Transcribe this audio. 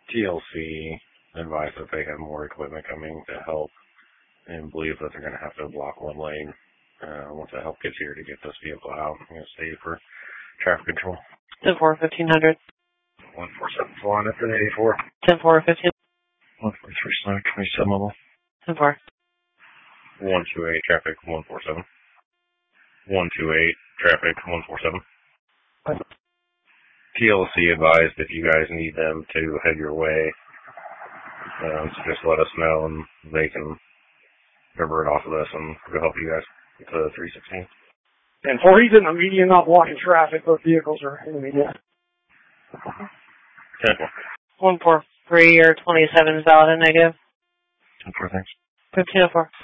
TLC advised that they have more equipment coming to help and believe that they're going to have to block one lane once the help gets here to get this vehicle out and stay for traffic control. 10-4, 1500. 147 flying after 84. 10-4, 15. 143 Snow, 27 level. 10-4. 128 traffic 147. 128 traffic 147. TLC advised if you guys need them to head your way, so just let us know and they can divert off of this and go help you guys get to 316. And for he's in the median, not blocking traffic. Those vehicles are in the median. 10-4. 143 or 27 is valid and negative. 10-4, thanks. 1504.